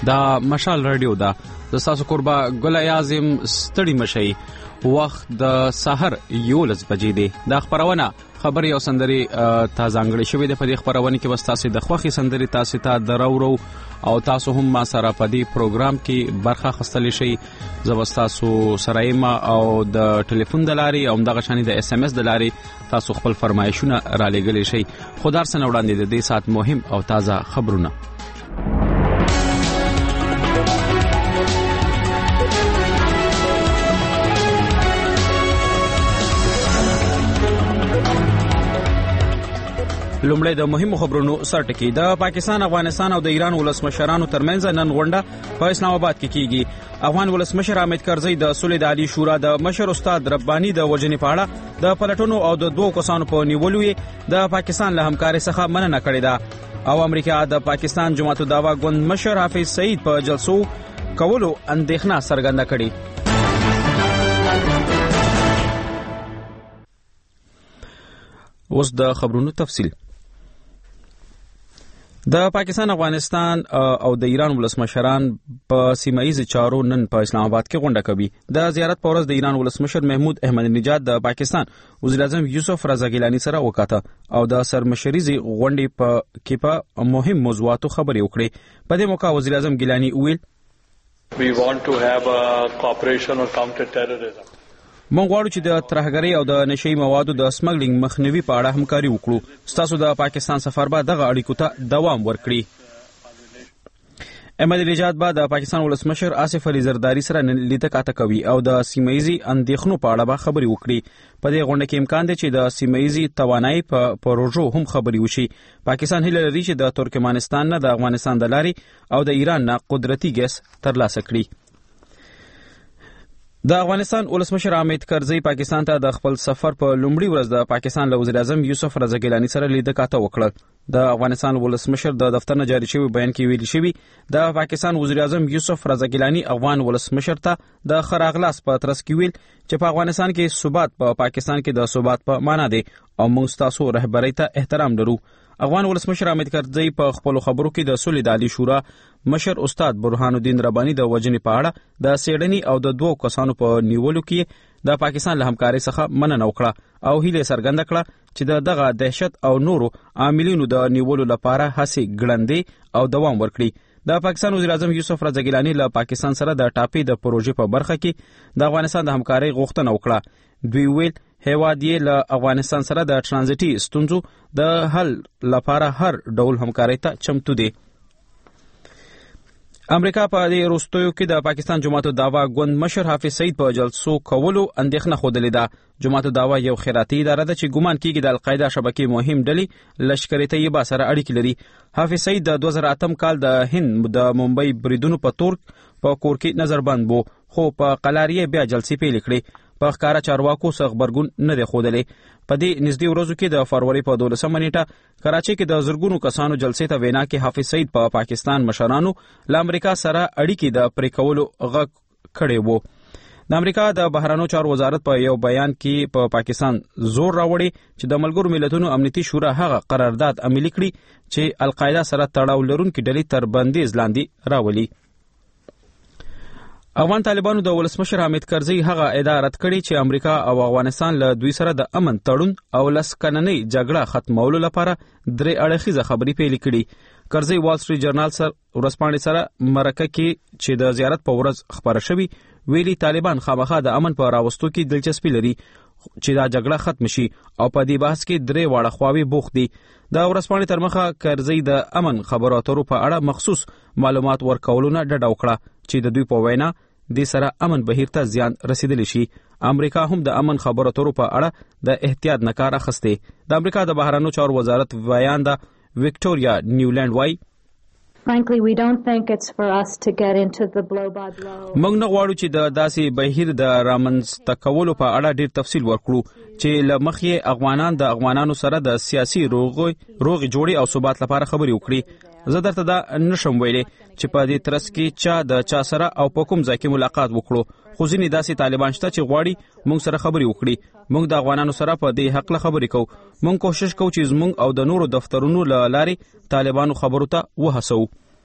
دا مشال رادیو دا د تاسو قربا ګل اعظم ستړي مشي وخت د سحر 11 بجې دی. دا خبرونه خبري او سندري تازانګړې شوې ده. په دې خبرونه کې وستاسو د خوخي سندري تاسو ته درورو او تاسو هم ما سره په دې پروګرام کې برخه خستلی شي. زبستاسو سرايما او د ټلیفون د لاري او دغه شانې د اس ام اس د لاري تاسو خپل فرمایشونه را لګلې شي. خدای سره وړاندې د دې سات مهم او تازه خبرونه. لومړی د مهمو خبرونو سرټکی. د پاکستان، افغانستان او د ایران ولسمشرانو ترمنځ نن غونډه په اسلام آباد کې کیږي. افغان ولسمشر حامد کرزی د صلح د عالی شورا د مشر استاد ربانی د وژنې په اړه د پلټونو او د دوه کسانو په نیولو د پاکستان له همکارۍ څخه مننه کړې ده. او امریکا د پاکستان جماعت الدعوا ګوند مشر حافظ سعید په جلسو کولو اندېښنه څرګنده کړې. اوس د خبرونو تفصیل. د پاکستان، افغانستان او د ایران ولسمشران په سیمایي چارو نن په اسلام آباد کې غونډه کوي. د زیارت په ورځ د ایران ولسمشر محمود احمدی نژاد د پاکستان وزیر اعظم یوسف رضا ګیلانی سره وکړه او د سرمشریزي غونډې په مهم موضوعاتو خبرې وکړې. په دې موقع وزیر اعظم ګیلانی ویل We want to have a cooperation on counter terrorism. مونږ غواړو چې د ترهګرۍ او د نشئی موادو د سمګلینګ مخنیوي په اړه همکاري وکړو. ستاسو د پاکستان سفر به دغه اړیکو ته دوام ورکړي. احمدی نژاد به د پاکستان ولسمشر آصف علي زرداری سره لیدنه کاته کوي او د سیمایي اندېښنو په اړه به خبرې وکړي. په دې غونډه کې امکان دی چې د سیمایي توانایي په پروژو هم خبرې وشي. پاکستان هیله لري چې د ترکمنستان نه د افغانستان د لارې او د ایران نه قدرتي ګیس ترلاسه کړي. د افغانستان ولسمشر حامد کرزی پاکستان ته د خپل سفر په لومړي ورځ د پاکستان له وزیر اعظم یوسف رضا ګیلانی سره لیدنه کاته وکړه. د افغانستان ولسمشر د دفتر نه جاری شوی بیان کې ویل شوی د پاکستان وزیر اعظم یوسف رضا ګیلانی افغان ولسمشر ته د خراغلاس په ترڅ کې ویل چې په افغانستان کې ثبات په پاکستان کې د ثبات په معنا دی او موږ تاسو رهبری ته احترام لرو. افغان ولسمشر حامد کرزی په خپل خبرو کې د صلح د عالی شورا مشر استاد برهان الدین ربانی د وژنې په اړه د سیډنی او د دوه کسانو په نیولو کې د پاکستان له همکارۍ څخه مننه وکړه او هیله څرګنده کړه چې دغه دهشت او نورو عاملینو د نیولو لپاره هڅې ګړندې او دوام ورکړي. د پاکستان وزیر اعظم یوسف رضا ګیلانی له پاکستان سره د ټاپي د پروژې په برخه کې د افغانستان د همکارۍ غوښتنه وکړه. دوی ویل هیواد یې له افغانستان سره د ترانزیټي ستونزو د حل لپاره هر ډول همکارۍ ته چمتو دی. امریکا په دې وروستیو کې د پاکستان جماعت الدعوا ګوند مشر حافظ سعید په جلسو کولو اندېښنه ښودلې ده. جماعت الدعوا یو خیراتي اداره ده چې ګومان کیږي د القاعده شبکې مهم ډلې لشکري طیبه سره اړیکې لري. حافظ سعید د 2008 کال د هند د ممبئی بریدونو په تور په کور کې نظربند وو خو په قلاریه بیا جلسې پیل کړې. په ښکارا چارواکو څخه خبرګون نه دی ښودلی. په دې نږدې ورځو کې د فروری په 12 نیټه کراچۍ کې د زرګونو کسانو جلسې ته وینا کې حافظ سعید په پاکستان مشرانو له امریکا سره اړیکې د پرې کولو غږ کړی وو. د امریکا د بهرانو چارو وزارت په یو بیان کې په پاکستان زور راوړی چې د ملګرو ملتونو امنیتي شورا هغه قرارداد عملي کړي چې القاعده سره تړاو لرونکي ډلې تر بندیز لاندې راولي. افغان طالبانو د ولسمشر حامد کرزی هغه ادعا رد کړې چې امریکا او افغانستان له دوی سره د امن تړون او لسکننۍ جګړه ختمولو لپاره درې اړخیزه خبرې پیل کړي. کرزی وال سټریټ جرنال سره ورځپاڼې سره مرکه کې چې د زیارت په ورځ خبره شوی ویلي طالبان خامخا د امن په راوستو کې دلچسپي لري چې دا جګړه ختم شي او په دې بحث کې درې واړه خواوې بوخت دي. د ورځپاڼې تر مخه کرزی د امن خبرو اترو په اړه مخصوص معلومات ورکولو نه ډډه وکړه چې د دوی په وینا د سره امن بهیر ته زیان رسیدلی شي. امریکا هم د امن خبرو اترو په اړه د احتیاط نه کار اخیستی. د امریکا د بهرانو چارو وزارت بیان د وکټوریا نیولند وای Frankly, we don't think it's for us to get into the blow by blow. موږ نه غواړو چې د داسې بهیر د رامنځته کولو په اړه ډیر تفصیل ورکړو چې له مخې افغانان د افغانانو سره د سیاسي روغې جوړې او ثبات لپاره خبرې وکړي. زه درته دا نشم ویلی چې په دې ترڅ کې چا د چا سره او په کوم ځای کې ملاقات وکړو خو ځینې داسې طالبان شته چې غواړي موږ سره خبرې وکړي. موږ د افغانانو سره په دې حق له خبرې کوو. موږ کوشش کوو چې زموږ او د نورو دفترونو له لارې طالبانو خبرو ته وهڅوو.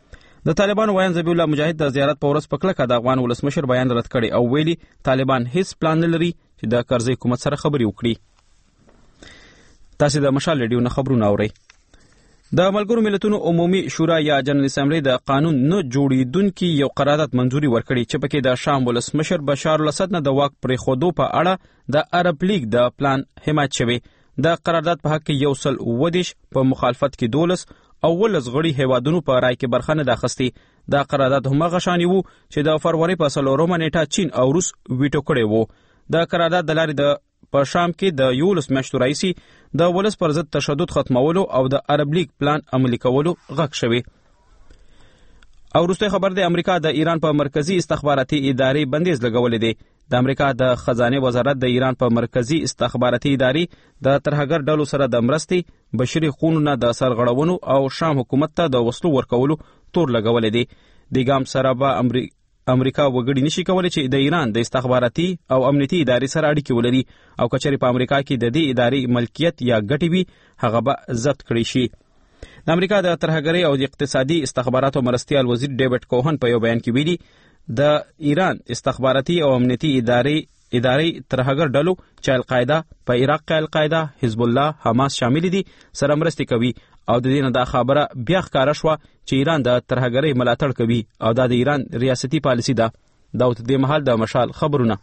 د طالبانو ویان ذبیح الله مجاهد د زیارت په ورځ په کلکه د افغان ولسمشر بیان رد کړي او ویلي طالبان هیڅ پلان نه لري چې د کرزي حکومت سره خبرې وکړي. تاسو د مشال ریډیو نه خبرونه اورئ. د ملګرو ملتونو عمومي شورا یا جنرال اسمبلی د قانون نه جوړیدونکي یو قرارداد منځوري ورکړي چې پکې د شام ولسمشر بشار الاسد نه د واک پرېښودو په اړه د عرب لیگ د پلان حمایت شوی. د قرارداد په حق کې 120 په مخالفت کې 12 او 12 غړي هیوادونو په رای کې برخه نه اخیستي. د قرارداد همغه شانی وو چې د فروری په 4 نیټه چین او روس ویټو کړی وو. د قرارداد د لارې د په شام کې د 11 میاشتو راهیسې د ولس پر ضد تشدد ختمولو او د عرب لیگ پلان عملي کولو غږ شوی. او وروسته خبر د امریکا د ایران په مرکزی استخباراتي ادارې بندیز لګولې دی. د امریکا د خزانه وزارت د ایران په مرکزی استخباراتي ادارې د ترهګر ډلو سره د مرستې بشري قانون د سرغړونو او شام حکومت ته د وسلو ورکولو تور لګولې دی. د ګام سره به امریکا وګړي نشي کولای چې د ایران د استخباراتي او امنیتي ادارې سره اړیکې ولري او کچري په امریکا کې د دې ادارې ملکیت یا ګټې وي هغه به ضبط کړي شي. د امریکا د ترهګرۍ او د اقتصادي استخباراتو مرستیال وزیر ډیوډ کوهن په یو بیان کې ویلي د ایران استخباراتي او امنیتي ادارې ترهګر ډلو چې القاعده په عراق کې القاعده، حزب الله، حماس شامل دي سره مرستې کوي او د دې نه دا خبره بیا ښکاره شوه چې ایران د ترهګرۍ ملاتړ کوي او دا د ایران ریاستي پالیسي ده. دا د دې مهال د مشال خبرونه.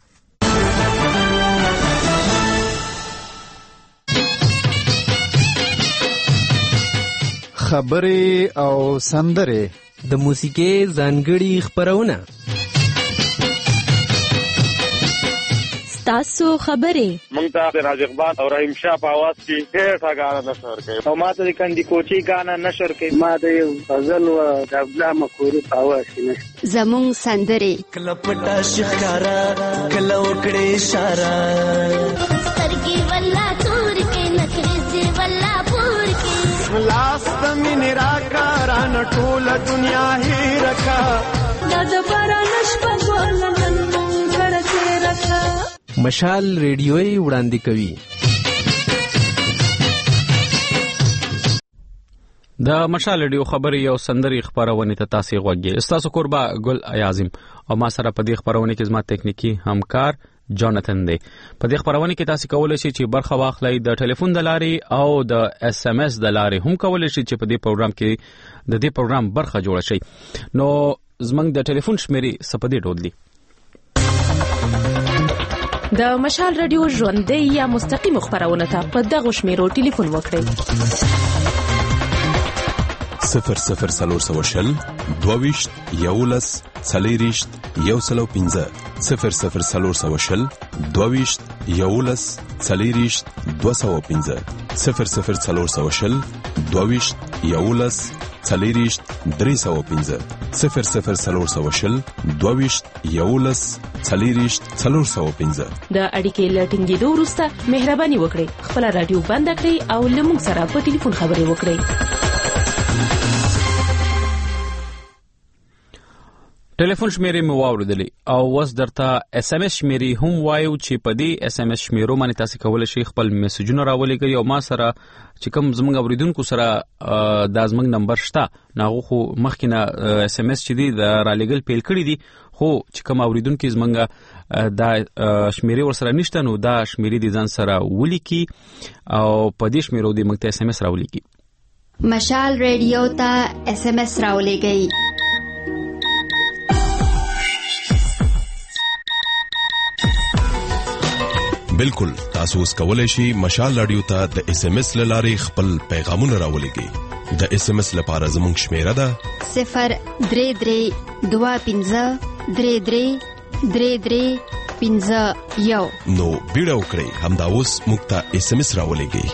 خبرې او سندرې د موسیقي ځانګړي خبرونه. تاسو خبرې مونږ ته د راج اقبال او رحیم شاه په आवाज کې ډېر غاڼه نشر کوي او ماته د کندي کوچي غاڼه نشر کوي. ما د غزل او د ابلا مخوري په आवाज کې زمون سندرې کله پټا شکارا کله وکړې اشاره سترګي ولا تور کې نخري ولا پور کې لاس تمن راکاران ټول دنیا هی رکا د بارانش په ګولن کړه رکا. مشال ریډیوي وړاندې کوي. د مشال ریډیو خبري یو سندري خبرونه ته تاسو غوږی. استاسو قربا ګل اعظم او ما سره په دې خبرونه کې زما تکنیکی همکار جاناتن دی. په دې خبرونه کې تاسو کولای شئ چې برخه واخلئ د ټلیفون د لارې او د اس ام اس د لارې هم کولای شئ چې په دې پروګرام کې د دې پروګرام برخه جوړ شئ. نو زمنګ د ټلیفون شمیرې سپدې ډول دي. د مشال رادیو ژوندۍ یا مستقیم خبرونه ته په دغه شمیرو ټلیفون وکړئ. 0040 22 11 40 115 0040 22 11 40 215 0040 22 11 40 315 0040 22 11 40 415. د اړیکې لټینګېدو وروسته مهرباني وکړئ خپل رادیو بند کړئ او له موږ سره په ټلیفون خبرې وکړئ. ټلیفون شمیرې مو واوریدلې او وس درته اس ام اس شمیرې هم وایو چې په دې اس ام اس شمیرو باندې تاسو کولای شئ خپل میسجونه راولېږئ او ما سره چې کوم زموږ اوریدونکو سره د زموږ نمبر شته ناغه خو مخکینه اس ام اس چې دی د رالېګل پیل کړی دي خو چې کوم اوریدونکو زموږ د شمیرې ور سره نشته نو دا شمیرې د ځان سره ولیکي او په دې شمیرو د موږ ته اس ام اس راولېږي. مشال ریډیو ته اس ام اس راولېږئ. بالکل تاسو اوس کولای شئ مشال رادیو ته د اس ام اس لارې خپل پیغامونه راولېږئ. د اس ام اس لپاره زموږ شمیره ده 03323333351. نو بیړه وکړئ همدا اوس موږ ته اس ام اس راولېږئ.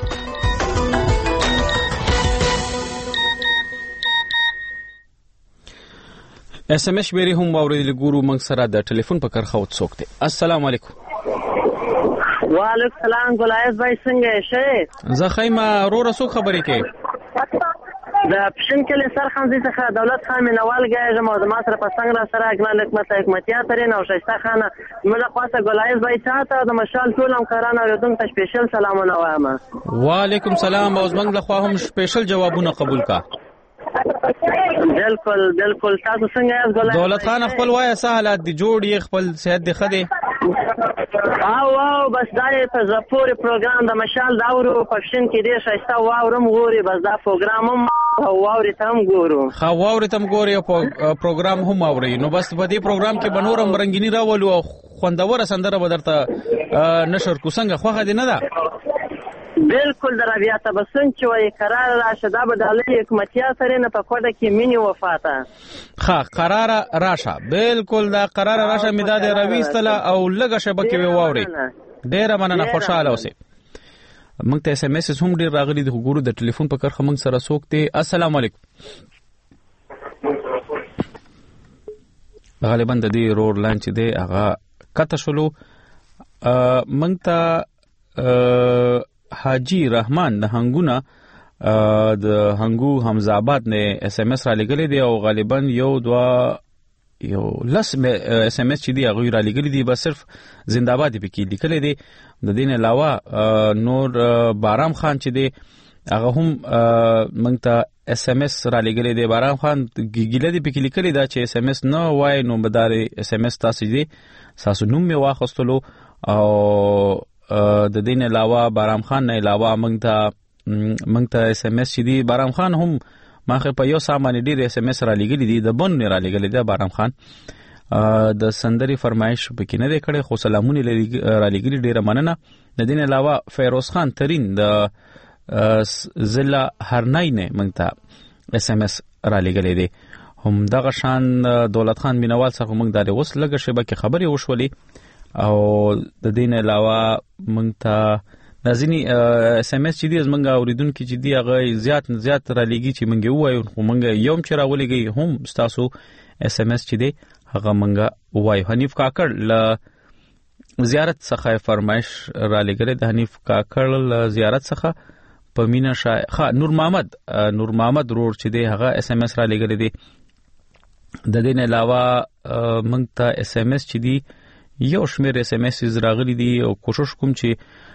اس ام اس شمیرې هم واوریدل ګورو موږ سره د ټلیفون په کرخه وڅوک دی. السلام علیکم. وعلیکم السلام. ګلایز بھائی څنګه یې؟ زه خیمه رو رسو خبرې کې د پښین کلی سرخانزي څخه دولت خان منوال ګاجم او ما سره په څنګه سره اګنا حکمتیا ترې نو شایسته خانه موږ خاصه ګلایز بھائی ته د مشال ټول همکارانو اوریدونکو ته سپیشل سلامونه وایم. وعلیکم السلام او زمنګ له خوا هم سپیشل جوابونه قبول کا. بالکل تاسو څنګه یاست ګلای؟ دولت خان خپل وایي څه حالات دي، جوړ یې، خپل صحت دی ښه دی؟ او بس دا په زپوري پروګرام د مشال دا ورو پښین کې ډیر ښایسته واورم غوري، بس دا پروګرام هم واوري ته هم ګورو. ها واوري ته هم ګوري او پروګرام هم اوري. نو بس په دې پروګرام کې بنورم رنگینی راولو او خوندوره سندره به درته نشر کو. څنګه خوښه دي نه ده؟ بالکل در بیا تبسم چې وای قرار راشه دا به د علي حکمتیا سره نه په کوډه کې مینی وفاته. ها قرار راشه، بالکل دا قرار راشه میداد رويستله او لګه شبکه وی واوري. ډیره مننه، خوشاله اوسئ. موږ ته اس ام اس هم ډیر راغلي د ګورو د ټلیفون په کرخه موږ سره سوکته. السلام علیکم. غالبا د دې رور لاین چې دی هغه کته شلو. موږ ته حاجی رحمان د هنګونه د هنګو حمزه آباد نه اس ام اس را لګلې دی او غالبا یو لس اس ام اس چې دی هغه را لګلې دی، بس صرف زنده باد پکې لیکلې دی. د دین علاوه نور بارام خان چې دی هغه هم موږ ته اس ام اس را لګلې دی. بارام خان ګیګله دی پکې لیکلې دا چې اس ام اس نه وای نو بدار اس ام اس تاسو دی تاسو نوم می واخستلو. او د دین علاوه بارام خان نه علاوه موږ ته اس ام اس چې دی بارام خان هم ماخه په یو سامان ډیر اس ام اس را لګلې دي، د بن را لګلې دی بارام خان. د سندري فرمایش پکې نه دی کړي، خو سلامونه را لګلې ډیره مننه. د دین علاوه فیروز خان ترین د ضلع هرنای نه موږ ته اس ام اس را لګلې دي. هم دغه شان دولت خان مینوال څخه موږ د اوس لګه شبکه خبري وشولې او د دین علاوه موږ ته د ځینی اس ام اس چې دی زمونږ اوریدونکو چې دی هغه زیات را لګي چې موږ وایو، خو موږ یوم چې راولېږي هم تاسو اس ام اس چې دی هغه موږ وایو. حنیف کاکړ ل زیارت څخه فرمایش را لګره، د حنیف کاکړ ل زیارت څخه په مینا نور محمد رور چې دی هغه اس ام اس را لګره دی. د دین علاوه موږ ته اس ام اس چې دی یو شمیر اس ام اس راغلي دي او کوشش کوم چې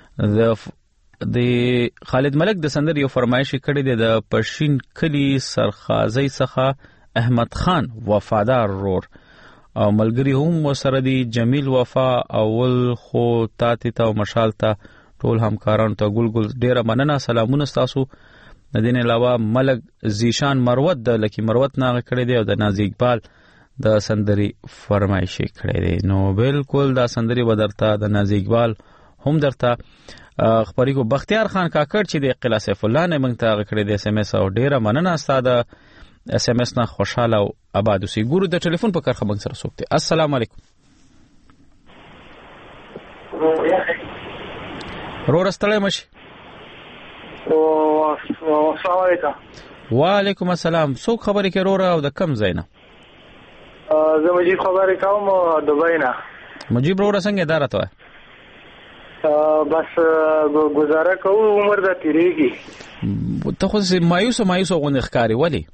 د خالد ملک د سندر یو فرمایش کړی دی د پرشین کلی سرخازی څخه احمد خان وفادار رور او ملګری هم سره دی جمیل وفا اول خو تاتی تا او مشال تا ټول همکارانو ته ګل ډیره مننه، سلامونه تاسو. د دین علاوه ملک زیشان مروت د لکی مروت نه کړی دی او د نازی اقبال د سندري فرمایش کړی دی. نو بالکل دا سندري بدرته د نازی اقبال هم درته خبرې کو. بختیار خان کاکړ چې د قلعه سیف الله نه موږ ته کړی دی اس ام اس او ډیره مننه ستاسو اس ام اس نه خوشاله او آباد اوسئ. ګورو د ټلیفون په کرخه موږ سره سوکته. السلام علیکم. رورستړی مشي. السلام علیکم. وعلیکم السلام. څوک خبرې کوي رور او د کم ځای نه؟ زه مجيب خبرې کوم دبی نه. مجيب رور څنګه اداره ته؟ بس گزاره کوو عمر د تیریږي. ته خو مایوس غونډه ښکاری ولی؟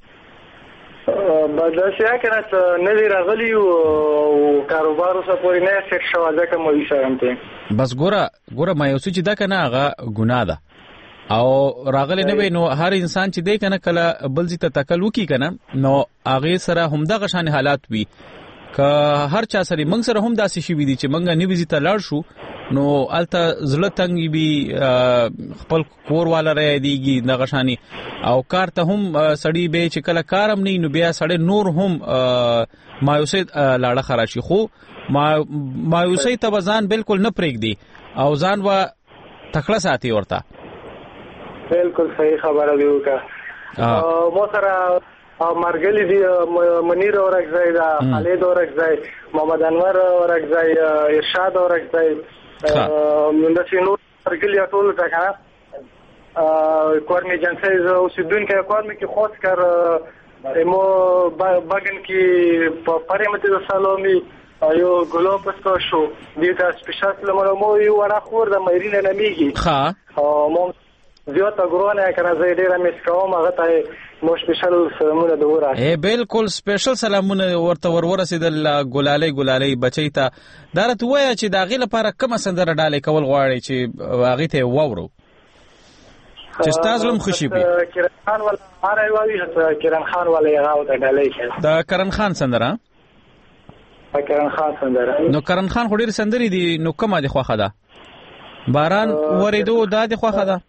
بداسه کنه نه دی راغلی او کاروبار اوسه پورې نه سیټ شو ځکه مې شرمته. بس ګوره مایوسی چې دا کنه هغه ګناه ده او راغلی نه وي. نو هر انسان چې دی کنه کله بل ځای ته تکل وکي کنه نو هغه سره هم دغه شان حالات وي. که هر چا سره موږ سره هم داسې شي وي چې موږ نه ویزیته لاړ شو نو الته زړه تنګي بي خپل کور والا رہی دیږي دغه شانی او کار ته هم سړی به چې کله کارم نه نو بیا سړی نور هم مایوسی لاړه خراشي. خو مایوسی ته ځان بالکل نه پرېږدي او ځان وا تکړه ساتي ورته. بالکل صحیح خبره دی وکړه. مو سره مرګلی دی منیر اورکزای دا خالد اورکزای محمد انور اورکزای ارشاد اورکزای د سینو مرګلی ټول ځکه کورنی جنسي اوسیدون کې کورنی کې خوښ کر مو باغن کې پرېمته د سالومي یو ګلوب پستو شو دیتا سپیشال مو یو ورا خور د مېرینه نمیږي. ها مو زیاته ګرونه کنه زه ډیره مس کوم هغه ته مو سپیشل سلامونه دوره. بالکل سپیشل سلامونه ورته ورسېدل ګلالي بچی ته. درته وای چې دا غي لپاره کوم سندره ډالې کول غواړي چې هغه ته وورو؟ چې تاسو هم خوشي بي کرن خان ولا ماره وایي کرن خان ولا یغاو ته ډالې دا کرن خان سندره کرن خان سندره نو کرن خان خو ډیر سندري دي نو کومه دي خوخه ده باران وریدو دا دي خوخه ده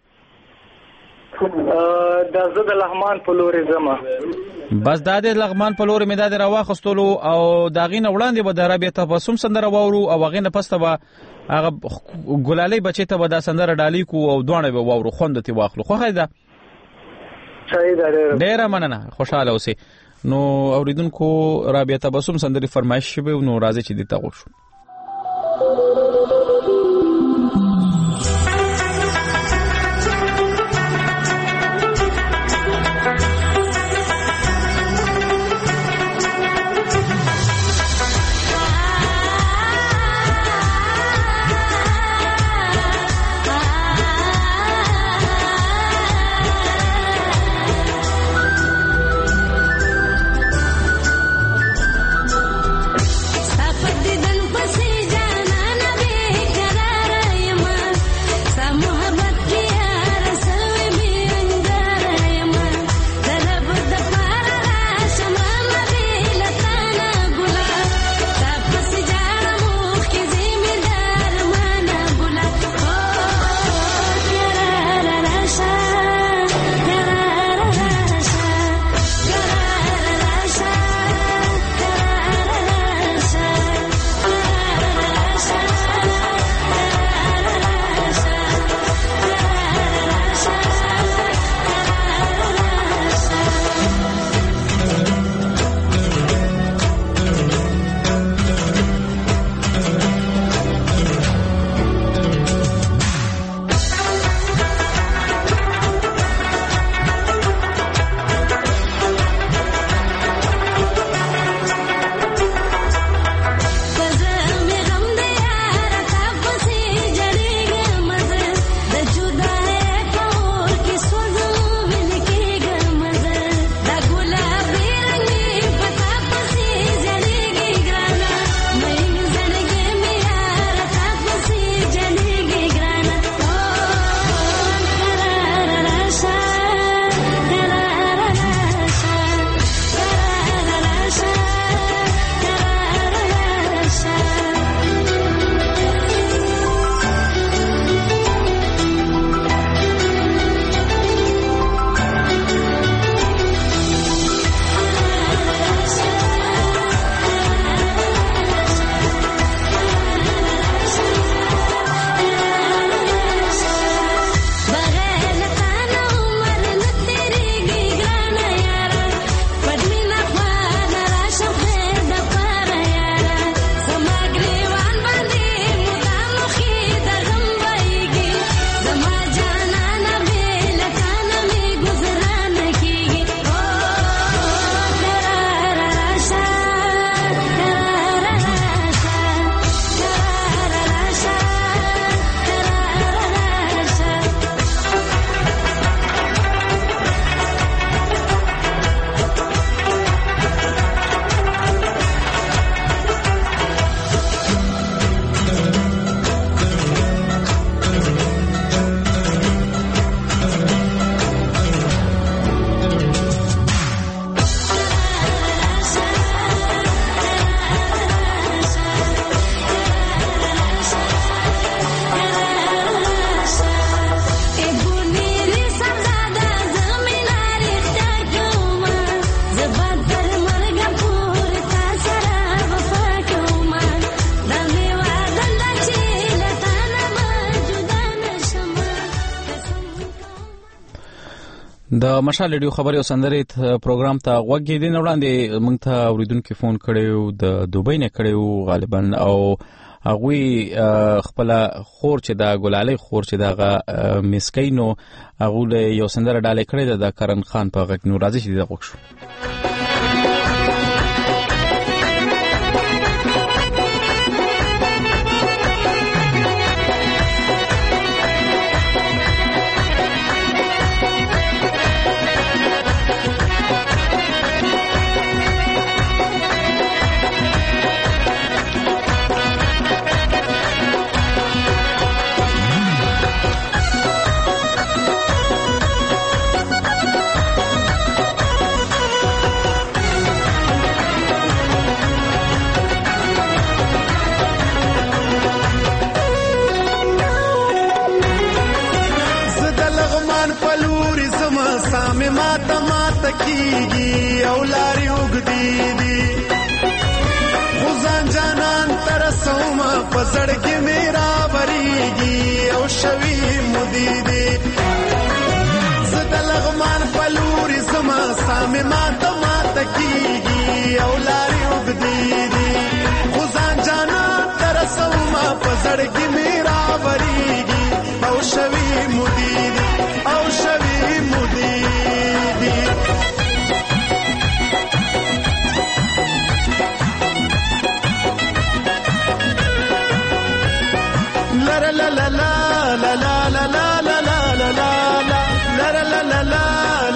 د زد لغمان په لوري زما بس دا د لغمان په لوري مې دا راوخستلو او دا غینه وړاندې به د رابطه تبسم سندره وورو او غینه پسته به هغه ګلالي بچی ته به دا سندره ډالي کو او دوانه به وورو خوندتي واخلو خو خیدا صحیح ده ډیر مننه خوشاله اوسې نو اوریدونکو رابطه تبسم سندري فرمایش شوه نو راځي چې دې ته وښو د مشال ریډیو خبري او سندري پروګرام ته غوږی دي وړاندې موږ ته اوریدونکو فون کړو د دوبۍ نه کړو غالبا او هغه خپل خور چې دا ګلالي خور چې دا مسکینو هغه یو سندره ډالې کړې ده د کرن خان په غږ نو راځي چې دا وښو کیږي او لارې اوږدې دي خو ځان جانان ته رسومه په زړګي مې راورېږي او شوي مودې دي زه د لغمان په لورې ځمه ستا مې ماته کیږي او لارې اوږدې دي خو ځان جانان ته رسومه په زړګي مې راورېږي او شوي مودې دي او شوي مودې دي لا لا لا لا لا لا لا لا لا لا لا لا لا لا لا لا لا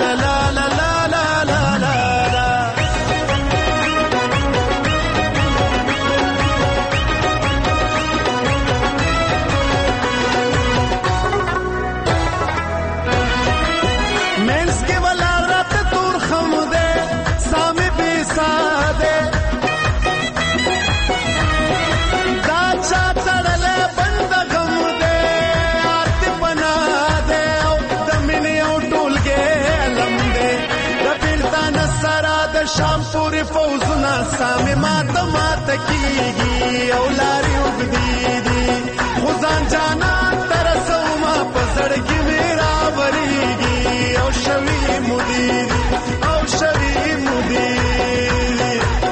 شام پورې فوزونه سامې ماته کیږي او لارې اوږدې دي خو ځان جانان ته رسومه په زړګي مې راورېږي او شوي مودې دي او شوي مودې دي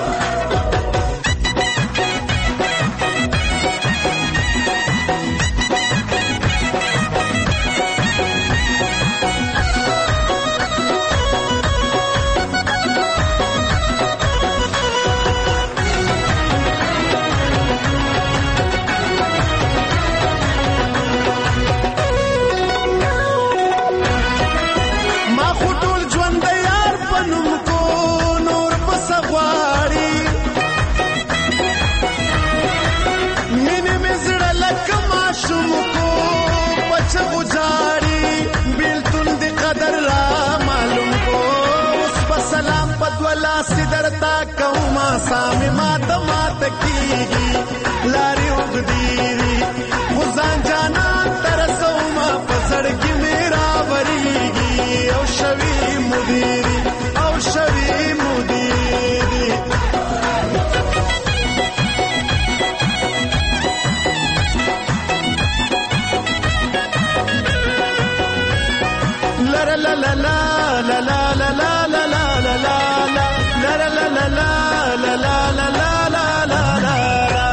सिदरता कहूँ सामे माता कीगी लारी उगदीरी खुजान जाना तरसोमा पसड़ की मेरा वरीगी औशवी मुदीरी औशवी मुदीरी ला ला ला ला ला ला ला ला ला ला ला ला La la la la la la la la la la la la.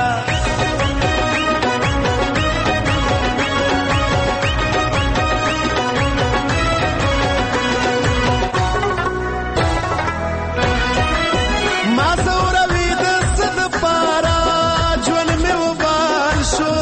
Masura vida sad para jwan mein ubal sho.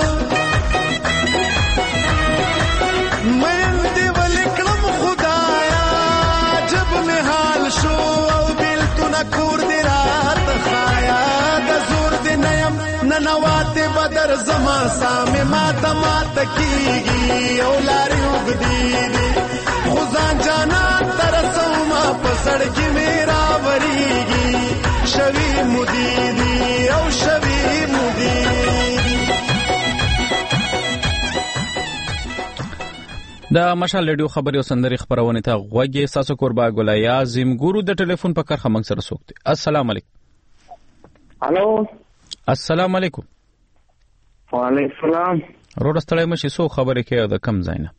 Main dival ikram khudaya jab mein hal sho. کور دی رات خایا د زور دی نیم ننوات بدر زما سامه ماته کیږي او لاري وګدي خدان جانا ترسوما پسړ کی میرا وریږي شوی مدیدی او شوی مدیدی. د مشال ریډیو خبري او سندري خبرونه ته غوږی ساسو قربا ګولیا زمګورو د ټلیفون په کار خمنګ سره سوکته. السلام علیکم. الو السلام علیکم. وعلیکم السلام. روډستړی مشي سو خبرې کې د کم زاینه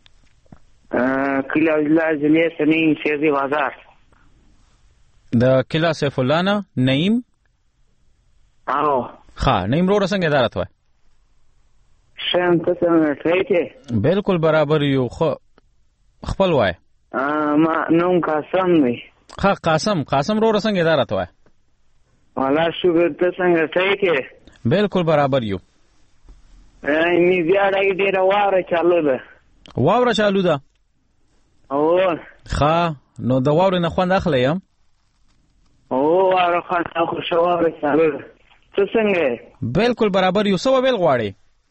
کلا الله جلیه سنین شیخی بازار د کلا سیف الله نه نعیم. او ها نعیم رو څنګه ادارت وای شام ته څنګه ټریته بالکل برابر یو خو خپل وای ما نوم قاسم دی. ها قاسم رو څنګه ادارت وای والا شوګر ته څنګه ټریته بالکل برابر یو ني زیاده ډیره واوره چالو ده او ها نو د واورې نه خوند اخلم او واوره خاصه خو شواره چالو ده څه څنګه بالکل برابر یو سو ویل غواړي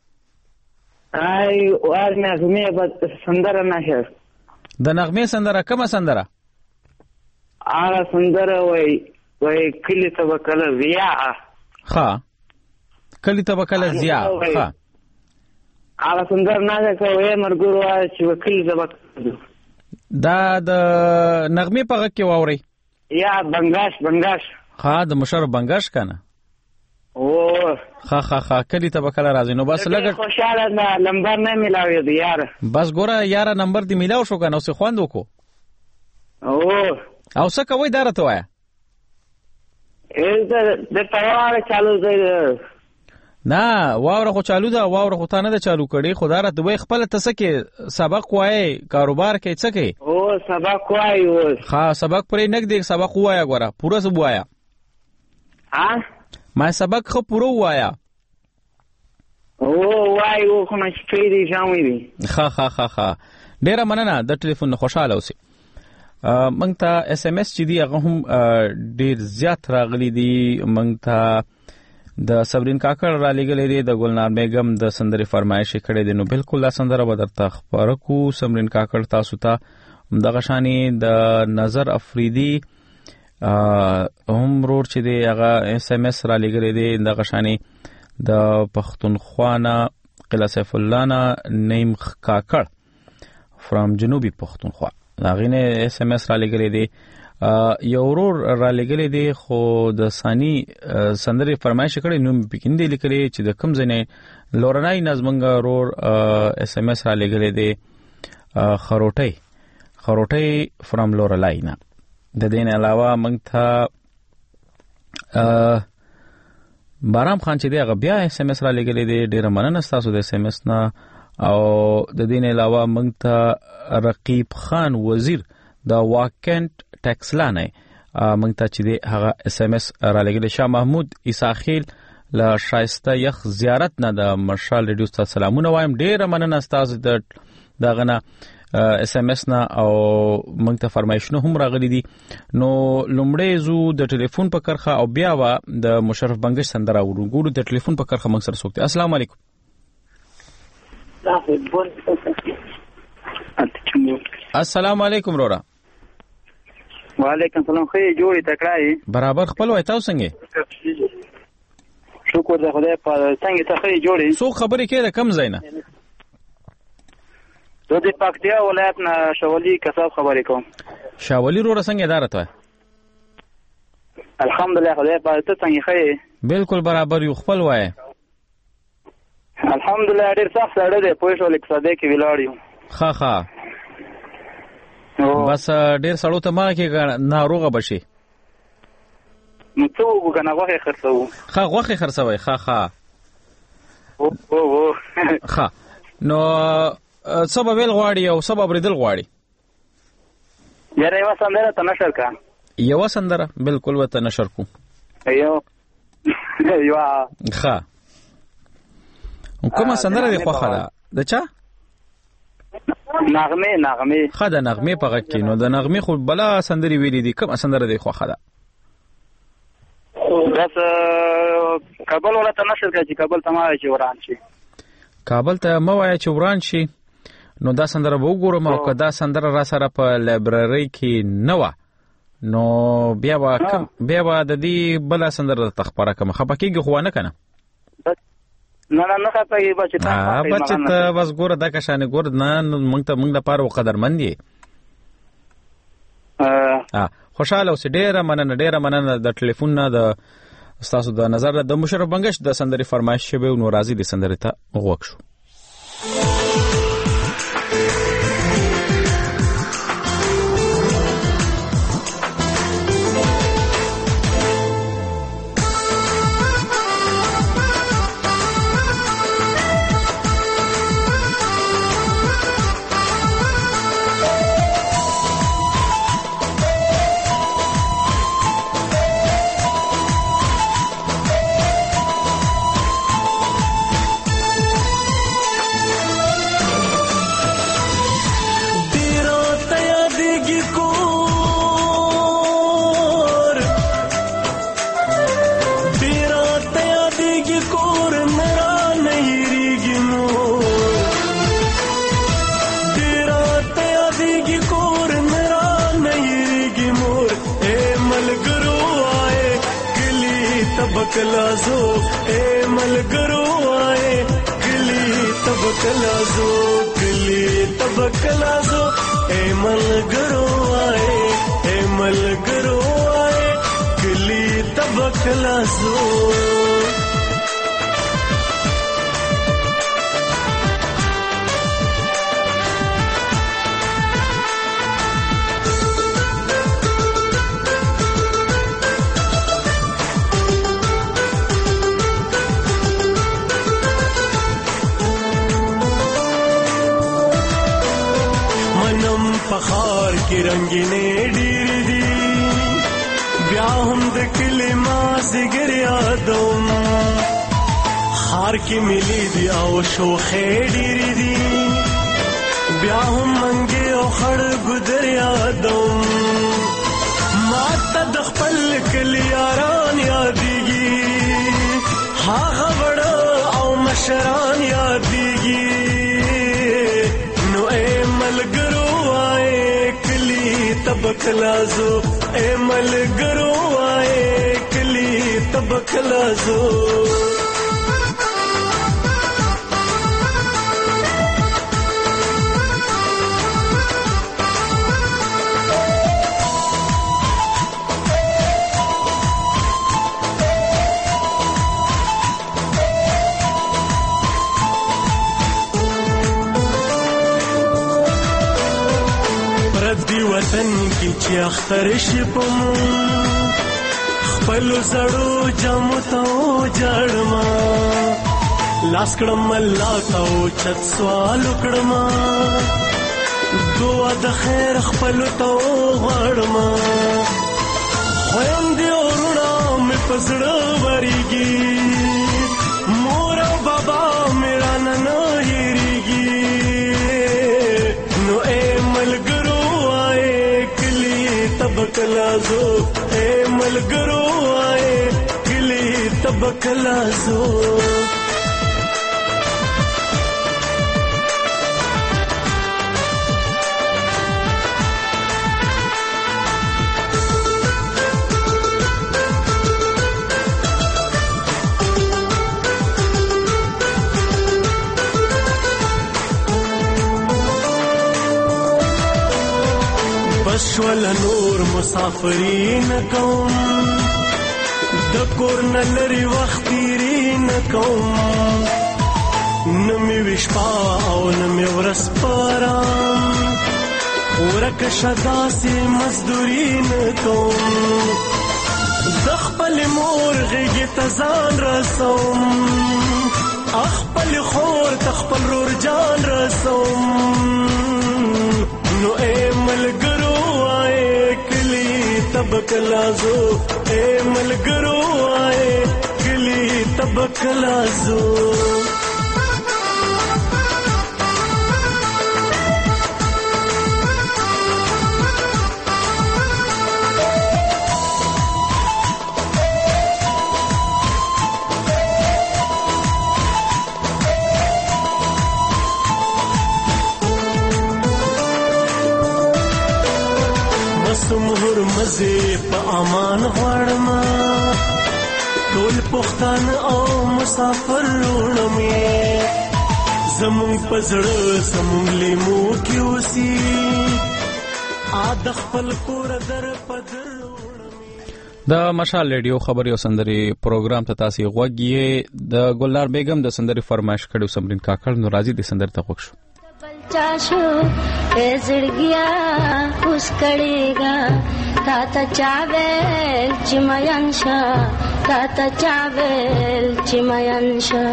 ay war نغمه به سندره نه د نغمه سندره کومه سندره هغه سندره وای کلی تبکل زیا ها کلی تبکل زیا ها هغه سندره نه کوي مرګورو چې کلی تبکل دا د نغمه په غږ کې واوري یا بنگاش ها د مشر بنگاش کنه او ها کلی ته بکله راځي نو بس لګ خوشاله نمبر نه ملاوي دی یار بس ګوره یار نمبر دی ملاو شو کنه اوس خوند وکړو او څه کوي دا راته وایا د پروار چالو دی نه واوره خو چالو ده واوره خو تا نه ده چالو کړي خدا را دوی خپل ته څه کې سبق وای کاروبار کې څه کې او سبق وای ها سبق پرې نګ دې سبق وایا ګوره پورا سب وایا ها ما سبق خو پورا وایا او وای او کوم شي دی جامې دی ها ډیره مننه د ټلیفون خوشاله اوسې مونږ ته اس ام اس چې دی هغه هم ډیر زیات راغلي دي مونږ ته د صبرین کاکړ را لګلې دي د ګلنار بیگم د سندري فرمایش کړي دي نو بالکل دا سندره به درته خبره کو صبرین کاکړ تاسو ته دغه شانی د نظر افریدي هم روړ چې دی هغه اس ام اس را لګلې دي دغه شانی د پښتونخوا نه قلا سیف الله نه نیم کاکړ فرام جنوبي پښتونخوا هغه نه اس ام اس را لګلې دي یو ورور را لګلې دي خو د ثاني سندري فرمایش کړي نو پکیندې لیکلي چې د کم ځنه لورنای نظمنګ ورور اس ام اس را لګلې دي خروټي فرام لورلاینا د دین علاوه موږ ته بارام خان چې دی هغه بیا اس ام اس را لګلې دي ډیر مننه تاسو د اس ام اس نه او د دین علاوه موږ ته رقیب خان وزیر د واکنټ ټیکسلانه موږ ته چې دی هغه اس ام اس را لګل شاه محمود عیساخیل له شایسته یخ زیارت نه د مشال ریډیو ستاسو سلامونه وایم ډیر مننه تاسو دغه نه اس ام اس نه او موږ ته فرمایشونه هم راغلي دي نو لومړی زو د ټلیفون په کرخه او بیا وا د مشرف بنگش سندره ورګورو د ټلیفون په کرخه موږ سره سوکته السلام علیکم السلام علیکم رورا وعلیکم السلام خې جوړی تکړای برابر خپل وای تاسو څنګه شکر د خدای په څنګه ته خې جوړی سو خبرې کې د کم زینا زه د پکتیا ولایت نه شاولی کسب خبرې کوم شاولی رو څنګه اداره ته الحمدلله خدای په ته څنګه خې بالکل برابر یو خپل وای الحمدلله ډیر سخت سره ده پوه شو لیکساده کې ویلاړیو ها بس ډیر سړو ته ما کې ناروغه بشي نو څو وګنه غوخه خرڅو غوخه خرڅوي او نو سبب ویل غواړي او سبب ردل غواړي یاره یو سندره ته نشر کا یو سندره بالکل وته نشر کو ایو کومه سندره دی خوخه ده د چا نغمه خدای نغمه په غږ کې نو د نغمه خو بلا سندري ویلې دي کوم سندره دی خوخه ده بس کابل ولا تنشر کې کابل ته ما چې وران شي کابل ته ما وای چې وران شي نو دا سندره به وګورم او کدا سندره را سره په لایبرری کې نه و نو بیا به د دې بل سندره تخبره کوم خپکیږي خو نه کنه نه خپګي بچته بس ګوره دا کښانه ګور نه موږ د پاره قدرمن دي خوشاله اوسې ډیره مننه د ټلیفون نه د تاسو د نظر د مشرف بنگش د سندري فرمایش شوی نو راضي د سندري ته غوښ شو कलाजो ए मलगरो आए गली तब कलाजो اے ملګرو وای اے ملګرو وای کلی تبکلا زو پخار کی رنگینې ډېر دي بیا هم د کلي مازدیګر یادوم خار کې ملي دي او شوخې ډېر دي بیا هم منګې او خړ ګودر یادوم ما ته د خپل کلي یاران یادېږي هغه وړه او مشران یادېږي نو اے ملګرو تبکلازو اے ملګرو وای کلی تبکلازو وطن کی چې اختر شي پمون خپل زړو جامو ته جړما لاس کړم الله ته چت سوال کړم دعا د خیر خپل ته غړما خويندې ورونه مې پزړه وريږي مور او بابا میرا نن هېریږي نو اے ملګرو تبکلازو اے ملګرو وای کلی تبکلازو بشول نور مسافرین کوم د کور نلری وخت تیرین کوم نمی وشپا او نمی ورس پارام ورک شدا سی مزدورین کوم دخپل مور غیگی تزان رسوم اخپل خور تخپل رور جان رسوم نو اے ملګرو تبکلازو اے ملګرو وای کلی تبکلازو مهر مزه په امان غواړم ټول پښتون او مسافر ورونمې زمون پزړه زمون لیمو کې اوسي ا د خپل کور در پدر د مشال ریډیو خبري او سندري پروګرام ته تاسو غوږی د ګلنار بیگم د سندري فرمایش کړو سمرین کاکړ نو راځي د سندر ته خوښ चाशो एजड़गिया उस कड़ेगा ताता चावेल चिमयंशा ताता चावेल चिमयंशा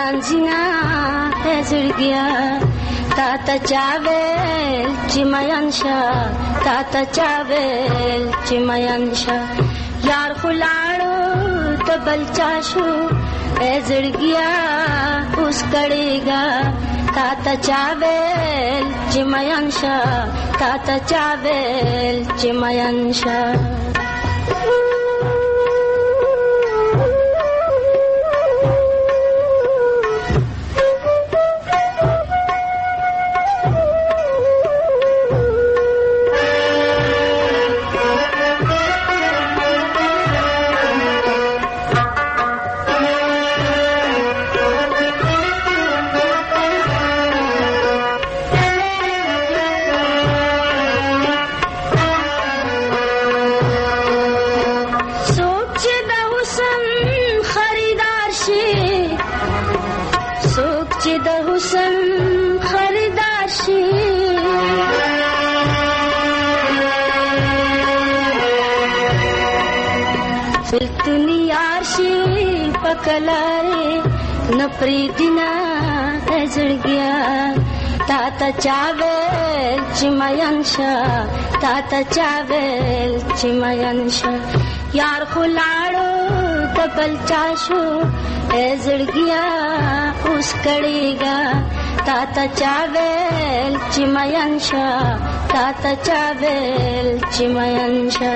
ځانځینا زړګیا تا ته چاویل چې مین شه تا ته چاویل چې مین شه یار خلاړو ته بل چا شو زړګیا اوس کړيګا تا ته چاویل چې مین شه تا ته چاویل چې مین شه कलारे नपरी दिना जड़गिया ताता चावेल चिमयंशा ताता चावेल चिमयंशा यार खुलाड़ो तबल चाशो जड़गिया उस कड़ेगा ताता चावेल चिमयंशा ताता चावेल चिमयंशा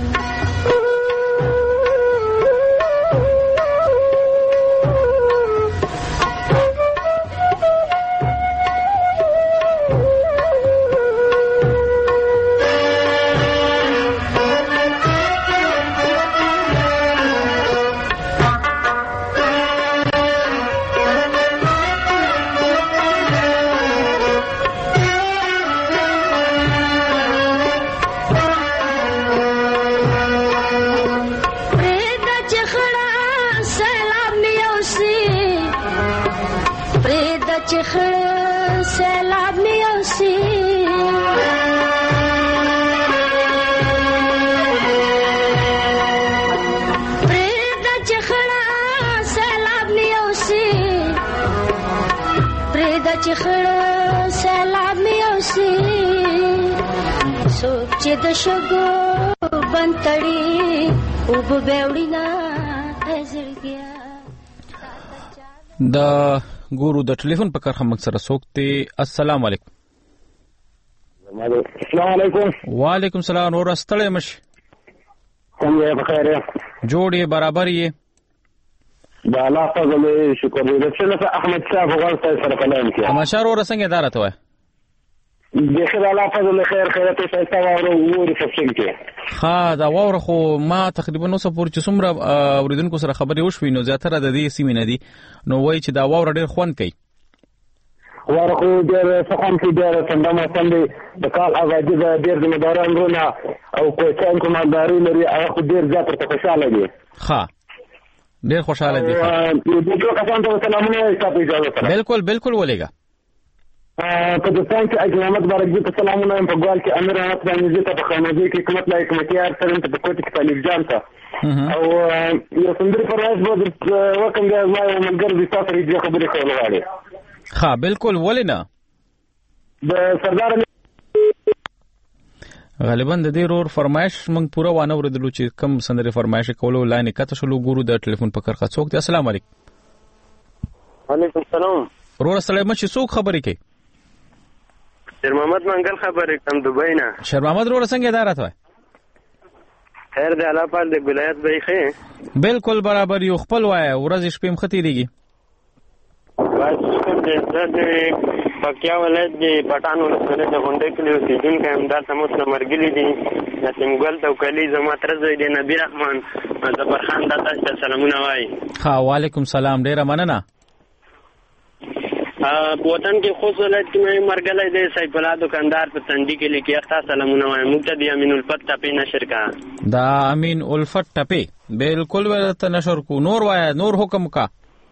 د شګو بنتړي او بېوړینا زړګیا د ګورو د ټلیفون په کار هم سره سوکته السلام علیکم السلام علیکم وعلیکم السلام نور استړې مش څنګه په خیر جوړې برابر یې دا الله فضل شکر دې چې احمد صاحب غلطه سره کلام کې اما شهر ور څنګه اداره وای دغه الله فضل خیر خیرته شایسته وره ووري فصل کې ها دا وره خو ما تقریبا نو سپور چې څومره اوریدونکو سره خبرې وشوي نو زیاتره د دې سیمې نه دي نو وای چې دا وره ډېر خوند کوي وره خو ډېر څخه کې ډېر څنګه باندې د کال اواجه د ډېر مداران رونه او کوچان کومه داري لري هغه ډېر زیات ته خوشاله دي ها ډېر خوشاله دي دغه کسان ته سلامونه تاسو اجازه بالکل بالکل ولېګا پاکستان کې اجنامت بارګي په سلامونه په ګوال کې امیر احمد باندې ته په خانوزي کې حکومت لای کمیټیار سره په کوټه کې طالب جان ته او یو سندري پرواز به وکم دا ما منګر د تاسو ریډیو خبرې کول غواړي ها بالکل ولینا د سردار غالبا د دې رور فرمایش موږ پوره وانه ورېدلو چې کم سندري فرمایش کولو لاینه کته شلو ګورو د ټلیفون په کار خڅوک دي السلام علیکم وعلیکم السلام رور السلام چې څوک خبرې کوي شیر محمد منګل خبرې کوم دوبۍ نه شیر محمد رور څنګه اداره وای خیر دی الله پاک د ولایت به ښه بالکل برابر یو خپل وای ورځ شپې مختی دیږي بس د پکیا ولایت د پټان ولسوالۍ د غونډې کلی اوسېدونکی همدار تموس نه مرګلي دي نسیم ګل توکلي زما تر زوی دی نبی رحمان ظفرخان دا تاسو ته سلامونه وایي ها وعلیکم سلام ډیره مننه په وطن کې خو ولایت کې مې مرګلې دی سیف الله دکاندار په تندې کې لیکي اختا سلامونه وایم موږ ته دی امین الفت ټپې نشر کا دا امین الفت ټپې بالکل ورته نشر کو نور وای نور حکم کا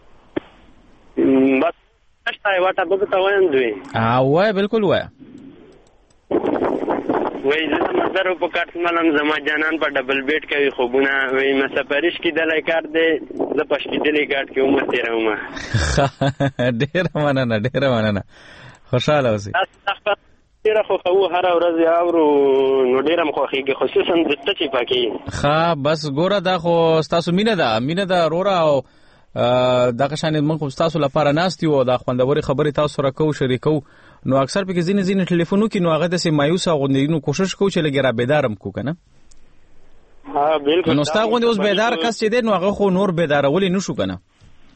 بس اشتای واټه بګه تا وایم دوی وای بالکل وای وای زه مزر په کارت ملم زما جانان په ډبل بیټ کوي خوبونه وای مسافریش کې دلای کار دی زه پښکېدلې کارت کې عمر تیروم. ډېره مننه خوشاله اوسئ. ډېره خوښوو هره ورځ اورو نو ډېره م خوښېږي خصوصا د ټچې پکې. ښه بس ګوره دا خو ستاسو مینه ده وروره او دغه شانې موږ خو ستاسو لپاره ناست یو او دا خوندورې خبرې تاسو سره کوو شریکوو نو اکثر پکې ځینې ټلیفونو کې نو هغه داسې مایوسه غوندې نو کوشش کوو چې لږ را بیدارم کو که نه. بالکل نو ستا غوندې اوس بیدار کس چې دی نو هغه خو نور بیدارولې نه شو که نه.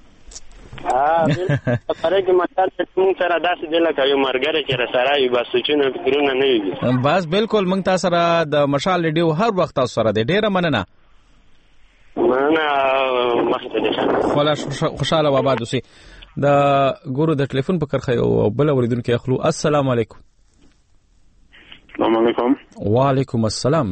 سفرې کې مطلب موږ سره داسې دی لکه یو ملګری چې راسره وي بس سوچونه فکرونه نه وي. بس بالکل موږ تا سره د مشال ریډیو هر وخت تاسو سره دی. ډېره مننه خوشاله و آباد اوسئ. د ګورو د ټلیفون په کرښه یو بل اوریدونکي اخلو. السلام علیکم. السلام علیکم. وعلیکم السلام.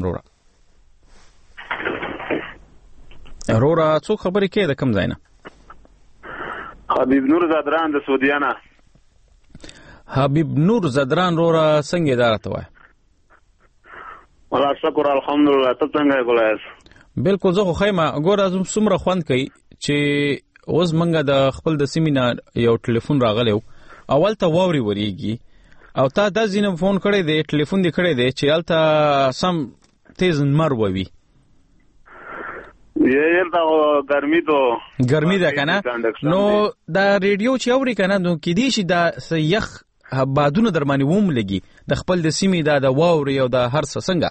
رورا څوک خبرې کوي د کوم ځای نه؟ حبیب نور زدران د سعودیانه. حبیب نور زدران رورا څنګه اداره ته وای؟ والله شکر الحمدلله. ته څنګه یې ګولایس؟ بالکل زه خو خیمه ګوره څومره خوند کوي چې اوس منګه د خپل د سیمې نه یو ټلیفون راغلی اول ته واوري وریږي او تا دا ځینې فون کړی دی ټلیفون دی کړی دی چې هلته سم تیز نمر ووي ګرمي ده که نه نو دا ریډیو چې اوري که نه نو کیدای شي دا یخ بادونه در باندې وم لګي د خپل د سیمې دا د واوري او د هر څه څنګه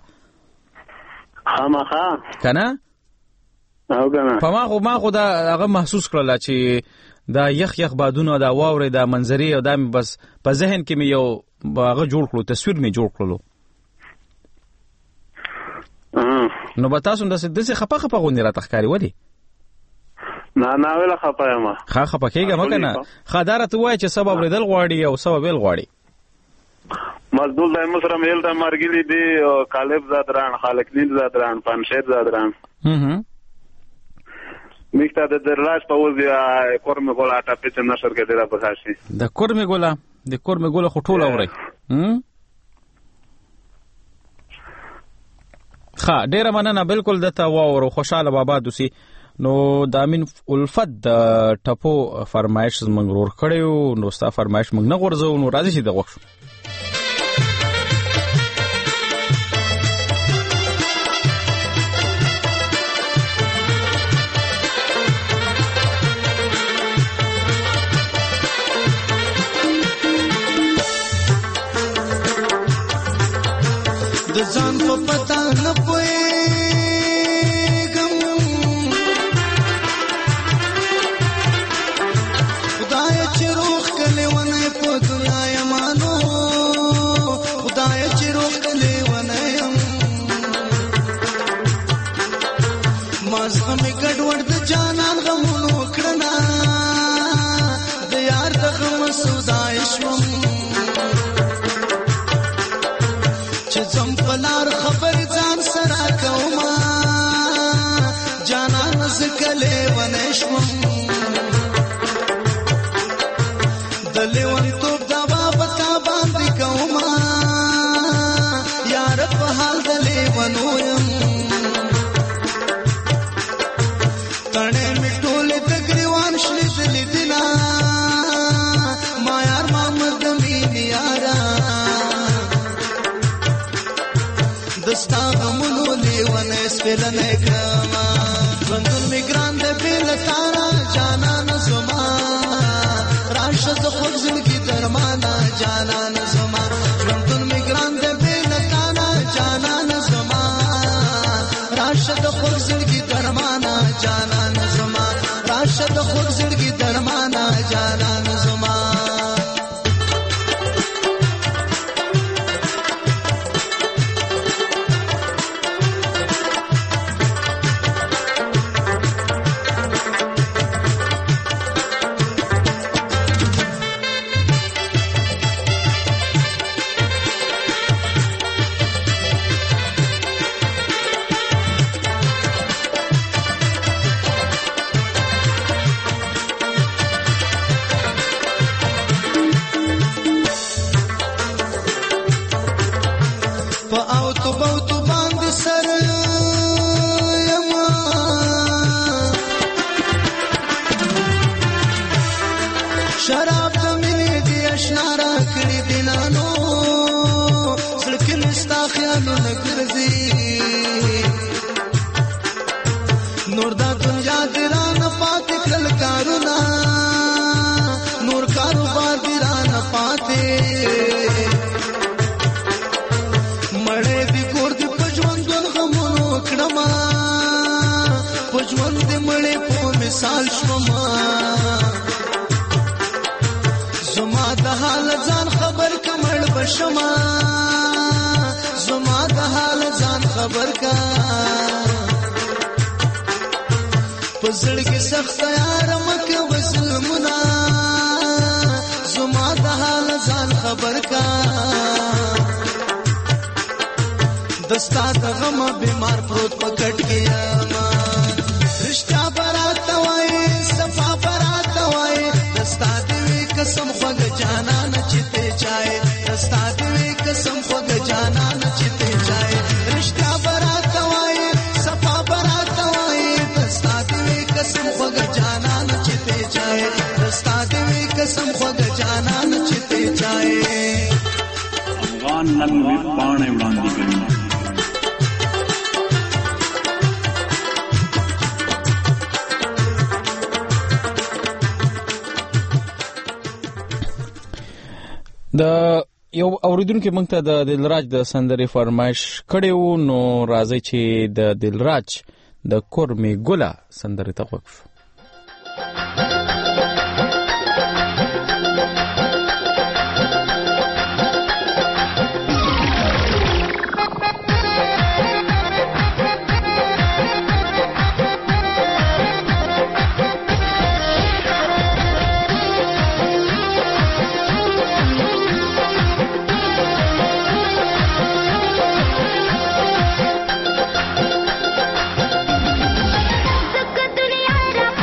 خامخا که نه او کنه په ما خو دا هغه محسوس کړل چې دا یخ بادونه دا واوري دا منظرې او دا بس په ذهن کې مې یو هغه جوړ کړو تصویر مې جوړ کړلو نو به تاسو داسې خپه غوندې راته ښکاري ولې؟ نه ویله خپه یم خپه کېږه مه که نه ښه دا راته ووایه چې سبا اورېدل غواړي او سبا ویل غواړي. مزدول د مصر میل د مرګلی دی کالب زادران خالق نیل زادران پنشید زادران میکته د درلاش په وځي کورمه ګولا ټاپې چې نشر کې ډیره بخاشي د کورمه ګولا خو ټول اوري ښه ډیره مننه بالکل دته واورو خوشاله بابا دوسی. نو د امین الفت د ټپو فرمایش زموږ ورور کړی نو ستا فرمایش موږ نه غورځو نو راځي چې د غوښ شو. د ځان په پتا نه پوهېږم خدایه چې روغ کلی ونی په دنیا یمانو خدایه چې روغ کلی ونی یم مازغه مې ګډوډ د جانان غمونو کړنه د یار د غم سودای شوم لار خبر ځان سره کوما جانان زکلې ونشم د لیوان توپ دوا پتا باندې کوما یار په حال د لیوانو يم تڼې میټول د ګریوان شلې دلې دنا ما یار محمد مين یارا دستا غمونو لیوانه سپیلنه کما ژوندون می ګران ده بیل تارا جانان زما راشد خوږ زړګي درمانا جانان زما ژوندون می ګران ده بیل تارا جانان زما راشد خوږ زړګي درمانا جانان زما راشد خوږ زړګي درمانا جانان زما سیلاب د مینې دی اشنا را کړي دلانو زړه کې مستا خیالونه ګرځي نور دا دنیا درانه پاتې کړل کارونه نور کاروبار درانه پاتې مړې دې کور دې په ژوندون غمونو کړما په ژوند دې مړې په مثال شوما زما د حال ځان خبر کمړ بشما زما د حال ځان خبر کا پزړ کې سخت یار مکه وسلمنا زما د حال ځان خبر کا دستا د غم بیمار پروت پکټ گیا ما رشتہ برات وای صفا برات وای دستا دې قسم خوګ جانا نچته چای دستا دې قسم خوګ جانا نچته چای رشتہ برات وای صفا برات وای دستا دې قسم خوګ جانا نچته چای دستا دې قسم خوګ جانا نچته چای افغان نغمه پاڼه وړاندې کوي د یو اوریدونکو موږ ته د دلراج د سندرې فرمایش کړي وو نو راځي چې د دلراج د کورمې ګله سندرې ته وقف दुनिया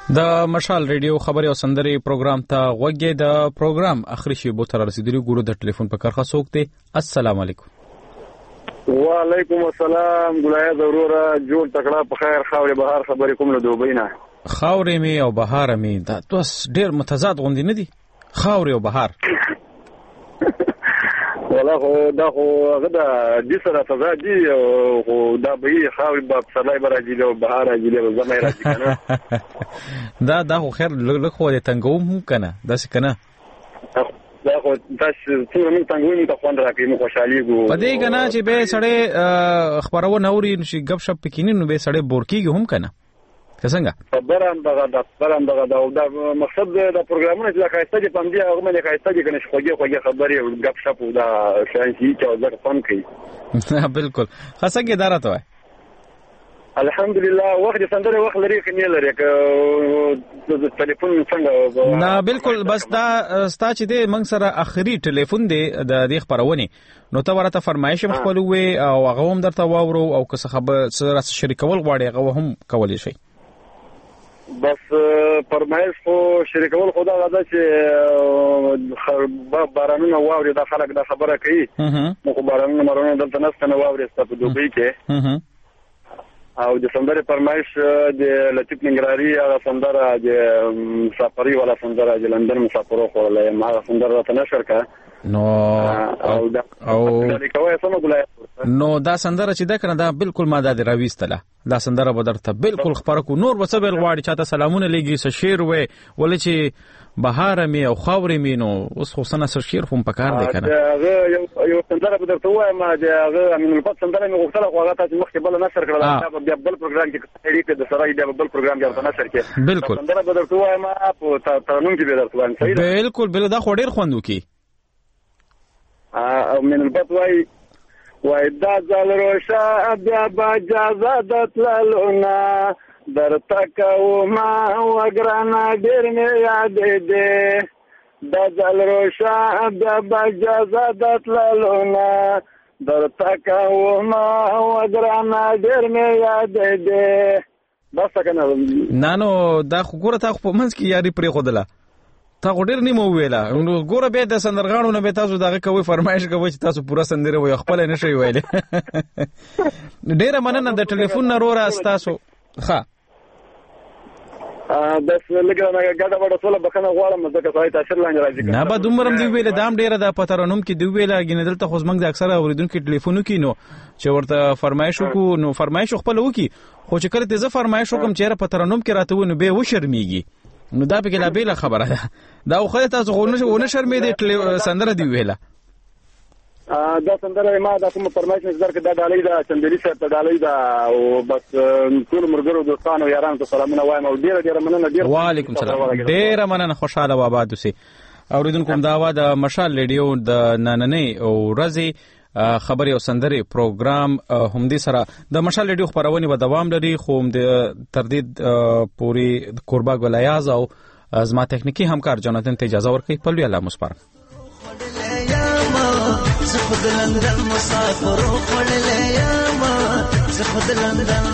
د مشال ریډیو خبري او سندري پروګرام ته وګورئ. د پروګرام اخري شی بو تر رسیدلی ګورو د ټلیفون په کرخه سوکته. السلام علیکم. وعلیکم السلام. ګلای ضروره جوړ تکړه په خیر خاورې بهار خبرې کوم له دوبۍ نه. خاورې می او بهار می دا توس ډیر متضاد غوندي نه دي. خاورې او بهار ولا خو دا خو هغه د سره تضاد دي او دا به خاورې په سلای راځي او بهار راځي او زمای راځي کنه. دا خو خیر لږ خو د تنګوم هم کنه داسې کنه. دا خو تاسو څنګه موږ تنګونی ته خوند راکې مو خوشحالي ګو پدې کنه چې به سړی خبرونه اوري شي غب شپ پکینې نو به سړی بورکیږي هم کنه څنګه خبرم دغه دا مقصد د پروګرامونو چې لکه دي پم دي هغه مې لکه دي کنه خوږه خبرې او غب شپ او دا شانتي چې ځکه فن کوي. بالکل خاصه کې اداره ته الحمدلله وخت سندره وخت لري کني لري ک ټلیفون څنګه نه بالکل بس دا ستا چې د منګ سره اخري ټلیفون دی د دې خبرونه نو ته ورته فرمایش مخولوي او هغه هم درته واورو او که څه خبر سره شریکول غواړي هغه هم کولای شي. بس فرمایش خو شریکول خدا غدا چې بارانونه واوري د خلک د خبره کوي مو بارانونه مرونه دلته نستنه واوري ست په دوبۍ کې او د سندره فرمایش د لطیف ننګراری هغه سندره د مسافری ولا سندره د لندن مسافرو خو له ما سندره ته نشر کا نو نو دا سندره چې دا کنه دا بالکل ما د راويستله دا سندره بدرته بالکل خبره کو نور وسبل غواړي چاته سلامونه لګي س شعر وې ولې چې بهار می او خاورې می نو اوس خو سنه سر شعر هم پکار دی کنه هغه یو سندره بدرته وای ما هغه امین الفت سندره می غوښتله خو هغه تاسو مخکې بل نشر کړل بیا بل پروګرام کې تحریک د سرای بیا بل پروګرام کې نشر کې بالکل سندره بدرته وای ما په ترنم کې بدرته وای صحیح بالکل بل دا خو ډیر خوندو کی امین الفت وای دا ځل روشا بیا باجازه دتللونه در تکو ما وګرانا ډیر مې یاد دې د ځل روشا بیا باجازه دتللونه در تکو ما وګرانا ډیر مې یاد دې بس کنه نانو دا خو ګوره تا خو په منځ کې یاري پرې خودله تا غوډیر نیمه ویلا نو ګوره به د سندرغاڼو نه به تاسو دغه کوي فرمایش کوي چې تاسو پورا سندره وي خپل نه شي ویل ډیره مننه د ټلیفون نه رورا تاسو ها بس لګا نه ګډه وړه ټول بخنه غواړم ځکه ځای تاثیر لاندې راځي نه به دومره دی ویل دام ډیره د پترونم کې دی ویل غنیدل ته خو زمنګ د اکثره اوریدونکو ټلیفونو کې نو چې ورته فرمایش کو نو فرمایش خپل وکي خو چې کله ته فرمایش کوم چې پترونم کې راته نو به و شرمېږي نو دا به کله بیل خبره ده دا خو تاسو غوونه شرمې دي سندره دی ویله دا سندره ما دا کوم فرمایش نظر کې دا ډالۍ دا چندري سره ته ډالۍ دا او بس ټول مرګرو دوستانو یارانو ته سلامونه وایم او ډیره مننه ډیره وعلیکم السلام ډیره مننه خوشاله و آباد اوسئ اوریدونکو دا و د مشال ریډیو د نننې او ورځې خبري او سندري پروګرام همدې سره د مشال ریډیو خبرونه به دوام لري خو د تردید پوری قربا ګلیاز او زما تکنیکی همکار جاناتن ته اجازه ورکړي په لوی الله مسپارم زه خود لندن مسافر خړلې یم زه خود لندن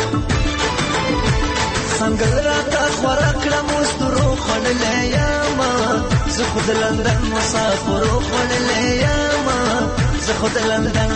څنګه راته ورکړم مسترو خړلې یم زه خود لندن مسافر خړلې یم زه خود لندن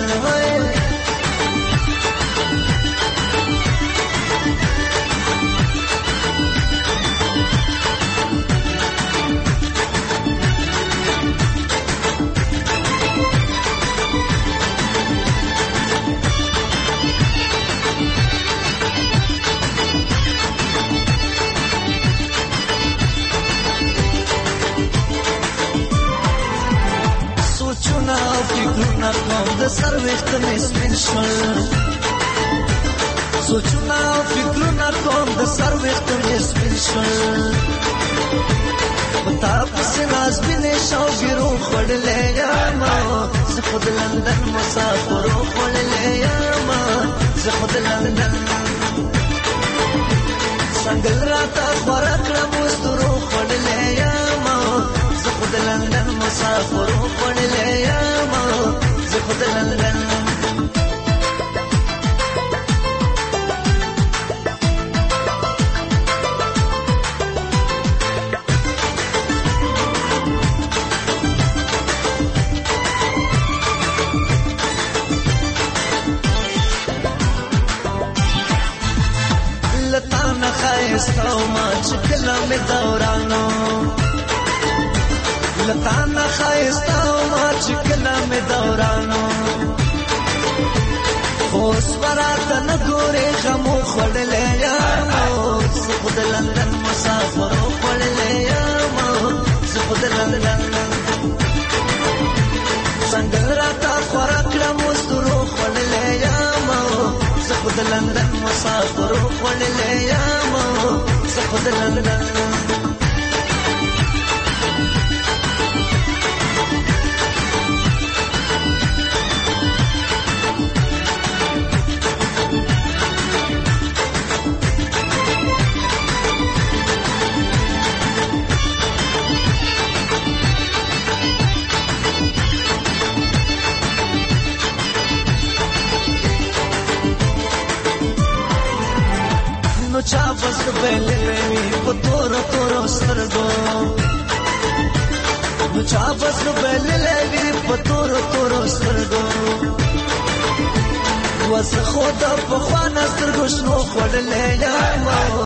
فکرونه کوم د سر وخت مې سپین شول سوچونه فکرونه کوم د سر وخت مې سپین شول پتا پس ناز بنې شو ګرو خړلې یم زه خود لندن مسافر خړلې یم زه خود لندن څنګه راته ورکړم مسترو خړلې یم زه خود لندن مسافر خړلې یم زه خود لندن کله مې دورانو لطانا خایستا ما چې کله مې دورانو اوس براته نه ګورې غمو خوړلې یمو زه خو د لندن مسافر خوړلې یمو زه خو د لندن څنګه راته خوره کړم اوس درو خوړلې یمو زه خو د لندن مسافر خوړلې یمو زه خو د لندن نو چا بس بلې وی په تور تور سرګو نو چا بس بلې وی په تور تور سرګو وس خود په خوانه سترګو شنو خړلې یا